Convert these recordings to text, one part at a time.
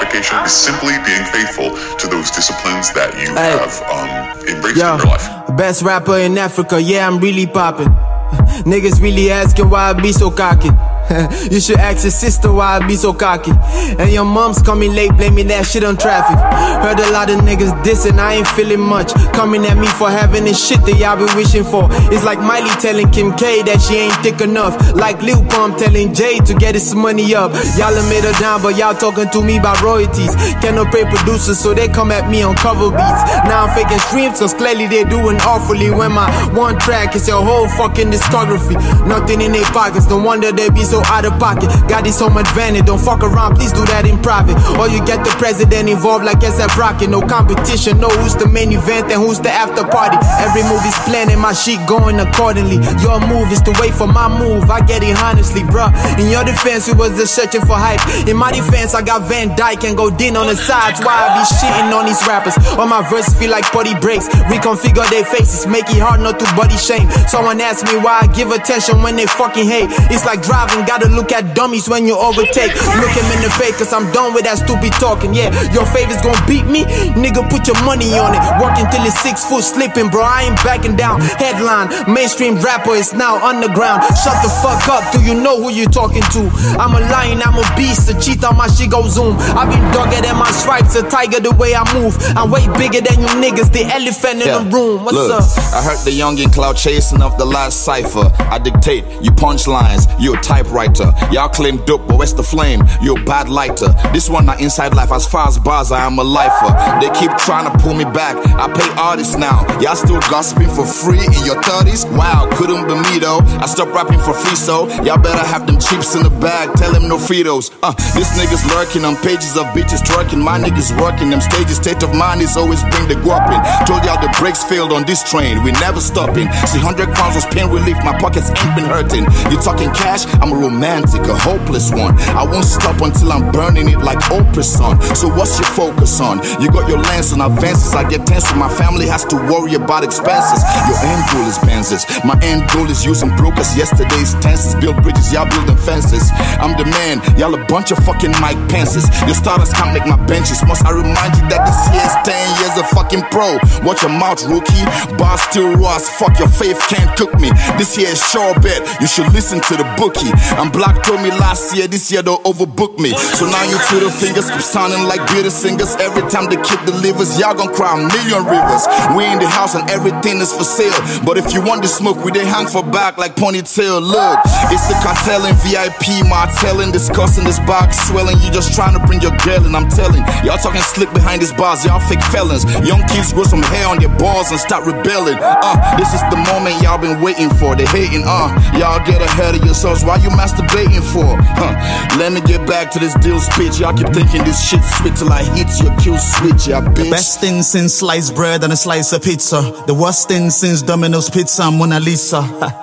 dedication is simply being faithful to those disciplines that you have embraced in your life. Best rapper in Africa, yeah, I'm really popping. Niggas really asking why I be so cocky. You should ask your sister why I be so cocky. And your mom's coming late, blaming that shit on traffic. Heard a lot of niggas dissing, I ain't feeling much. Coming at me for having this shit that y'all be wishing for. It's like Miley telling Kim K that she ain't thick enough. Like Lil Pump telling Jay to get his money up. Y'all done made her down, but y'all talking to me about royalties. Cannot pay producers, so they come at me on cover beats. Now I'm faking streams, cause clearly they doing awfully. When my one track is your whole fucking discography. Nothing in their pockets, no wonder they be so out of pocket. Got this home advantage, don't fuck around, please do that in private. Or you get the president involved like S.F. Rocket. No competition, no who's the main event and who's the after party. Every movie's planned and my shit going accordingly. Your move is to wait for my move, I get it honestly, bruh. In your defense, we was just searching for hype. In my defense, I got Van Dyke and Godin on the sides. Why I be shitting on these rappers? All my verses feel like body breaks. Reconfigure their faces, make it hard not to body shame. Someone asked me why I give attention when they fucking hate. It's like driving, gotta look at dummies when you overtake. Look him in the face, cause I'm done with that stupid talking. Yeah, your favor's gonna beat me? Nigga, put your money on it. Working till it's 6 foot slipping, bro, I ain't backing down. Headline, mainstream rapper is now underground. Shut the fuck up, do you know who you talking to? I'm a lion, I'm a beast, a cheetah, my shit go zoom. I been dogged than my stripes, a tiger the way I move. I'm way bigger than you niggas, the elephant in the room. What's up? I heard the young in cloud chasing off the last cipher. I dictate, you punch lines, you a typewriter. Y'all claim dope, but where's the flame? You a bad lighter. This one not inside life, as far as bars, I am a lifer. They keep trying to pull me back, I pay artists now. Y'all still gossiping for free in your 30s? Wow, couldn't be me though. I stopped rapping for free, so y'all better have them chips in the bag. Tell them no Fritos. This niggas lurking on pages of bitches twerking. My niggas working them stages. State of mind is always bring the guap in. Told y'all the brakes failed on this train, we never stopping. See 100 crowns was pain relief, my pockets ain't been hurting. You talking cash? I'm a romantic, a hopeless one. I won't stop until I'm burning it like Oprah's son. So what's your focus on? You got your lens on advances. I get tense when my family has to worry about expenses. Your end goal is Benzes, my end goal is using brokers. Yesterday's tenses, build bridges, y'all building fences. I'm the man, y'all a bunch of fucking Mike Pences. Your starters can't make my benches. Must I remind you that this year's 10 years of fucking pro? Watch your mouth, rookie. Bars still raw as fuck, your faith can't cook me. This year is sure bet, you should listen to the bookie. And Black told me last year, this year don't overbook me. So now you Twitter fingers keep sounding like bitter singers. Every time the kid delivers, y'all gon' cry a million rivers. We in the house and everything is for sale. But if you want the smoke, we they hang for back like ponytail. Look, it's the cartel and VIP, Martelling, discussing this box swelling. You just trying to bring your girl and I'm telling y'all talking slick behind these bars, y'all fake felons. Young kids grow some hair on their balls and start rebelling. This is the moment y'all been waiting for. They hating, y'all get ahead of yourselves. Why you masturbating for? Let me get back to this deal speech. Y'all keep thinking this shit sweet till I hit your kill switch, y'all bitch. The best thing since sliced bread and a slice of pizza. The worst thing since Domino's Pizza and Mona Lisa.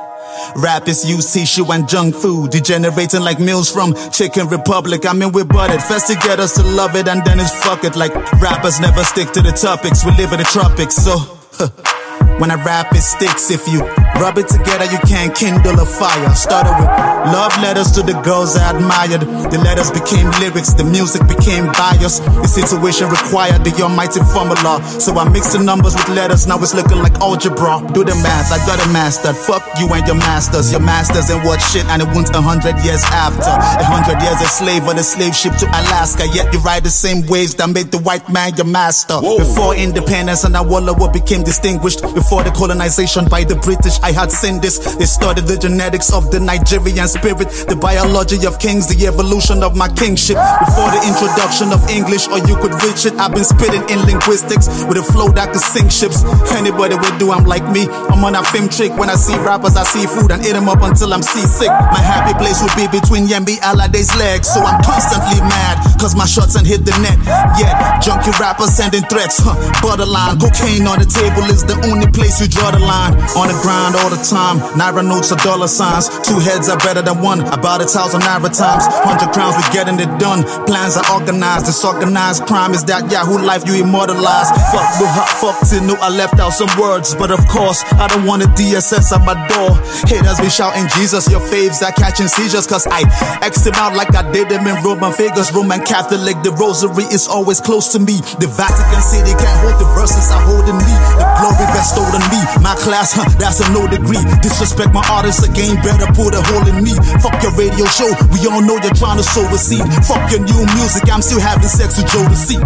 Rap is used tissue and junk food, degenerating like meals from Chicken Republic. I mean we bought it, first to get us to love it and then it's fuck it. Like rappers never stick to the topics, we live in the tropics. So when I rap it sticks, if you rub it together you can't kindle a fire. Started with love letters to the girls I admired. The letters became lyrics, the music became bias. The situation required the almighty formula. So I mixed the numbers with letters, now it's looking like algebra. Do the math, I got it mastered. Fuck you and your masters. Your masters and what shit, and it went 100 years after. 100 years a slave on a slave ship to Alaska. Yet you ride the same waves that made the white man your master. Whoa. Before independence and Awolowo what became distinguished. Before the colonization by the British, I had seen this. They studied the genetics of the Nigerian spirit, the biology of kings, the evolution of my kingship. Before the introduction of English, or you could reach it, I've been spitting in linguistics with a flow that could sink ships. Anybody would do, I'm like me. I'm on a film trick. When I see rappers, I see food and eat them up until I'm seasick. My happy place would be between Yembi Alade's legs. So I'm constantly mad, cause my shots ain't hit the net. Yeah, junkie rappers sending threats. Borderline, cocaine on the table is the only place you draw the line. On the ground, grind all the time. Naira notes are dollar signs. 2 heads are better than one. About 1,000 Naira times. 100 crowns, we getting it done. Plans are organized. Disorganized crime is that Yahoo life you immortalize. Fuck the hot fuck till no, I left out some words. But of course, I don't want a DSS at my door. Haters be shouting Jesus, your faves are catching seizures. Cause I X'd him out like I did him in Roman figures. Roman Catholic, the rosary is always close to me. The Vatican City can't hold the verses I hold in me. The glory bestowed on me. My class, that's a no degree. Disrespect my artists again, better put a hole in me. Fuck your radio show, we all know you're trying to sow a seed. Fuck your new music, I'm still having sex with Joe to see.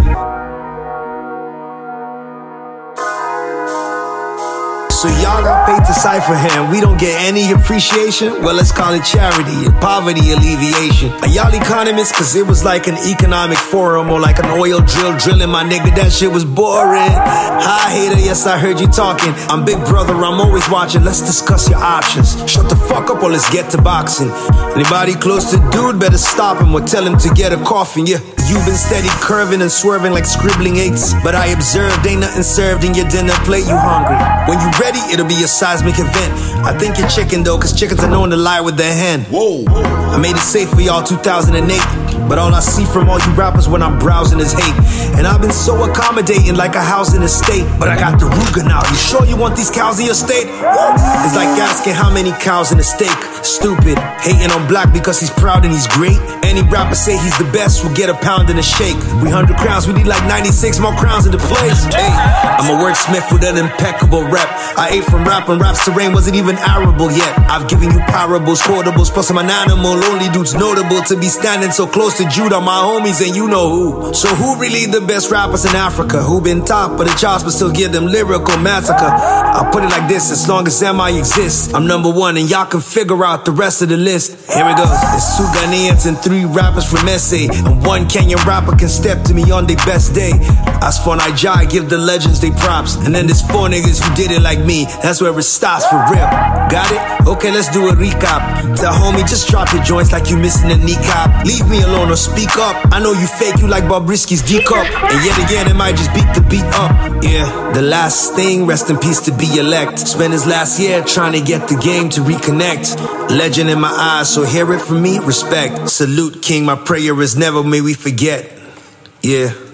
So y'all got paid to cipher him. We don't get any appreciation. Well, let's call it charity and poverty alleviation. Are y'all economists? Cause it was like an economic forum or like an oil drill drilling. My nigga, that shit was boring. Hi hater, yes I heard you talking. I'm big brother, I'm always watching. Let's discuss your options. Shut the fuck up or let's get to boxing. Anybody close to dude, better stop him or tell him to get a coffin. Yeah, you've been steady curving and swerving like scribbling eights. But I observed ain't nothing served in your dinner plate. You hungry. When you ready, it'll be a seismic event. I think you're chicken though, cause chickens are known to lie with their hen. Whoa. I made it safe for y'all 2008. But all I see from all you rappers when I'm browsing is hate. And I've been so accommodating like a house in a state. But I got the Ruger now. You sure you want these cows in your state? Woo. It's like asking how many cows in a steak. Stupid. Hating on black because he's proud and he's great. Any rapper say he's the best will get a pound and a shake. We 100 crowns, we need like 96 more crowns in the place. Hey, I'm a wordsmith with an impeccable rep. I ate from rap and rap's terrain wasn't even arable yet. I've given you parables, quotables, plus I'm an animal. Only dude's notable to be standing so close to Judah, my homies, and you know who. So who really the best rappers in Africa? Who been top of the charts but still give them lyrical massacre? I'll put it like this, as long as MI exists, I'm number one and y'all can figure out the rest of the list. Here it goes. There's 2 Ghanaians and 3 rappers from SA, and 1 Kenyan rapper can step to me on their best day. As for Nigeria, I give the legends they props. And then there's 4 niggas who did it like me. That's where it starts for real. Got it? Okay, let's do a recap. Tell homie, just drop your joints like you missing a kneecap. Leave me alone or speak up. I know you fake, you like Bobrisky's D-Cup. And yet again, it might just beat the beat up. Yeah, the last thing, rest in peace to be elect. Spent his last year trying to get the game to reconnect. Legend in my eyes, so hear it from me, respect. Salute, King, my prayer is never may we forget. Yeah.